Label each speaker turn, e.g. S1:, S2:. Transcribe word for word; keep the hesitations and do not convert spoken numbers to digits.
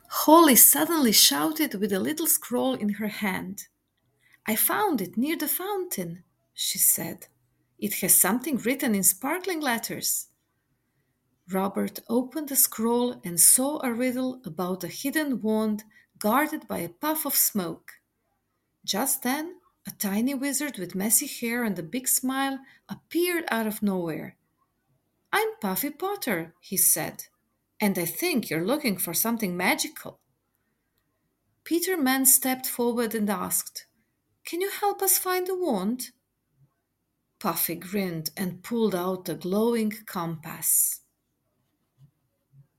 S1: Holly suddenly shouted with a little scroll in her hand. I found it near the fountain, she said. It has something written in sparkling letters. Robert opened the scroll and saw a riddle about a hidden wand guarded by a puff of smoke. Just then, a tiny wizard with messy hair and a big smile appeared out of nowhere. I'm Puffy Potter, he said, and I think you're looking for something magical. Peter Man stepped forward and asked, Can you help us find the wand? Puffy grinned and pulled out a glowing compass.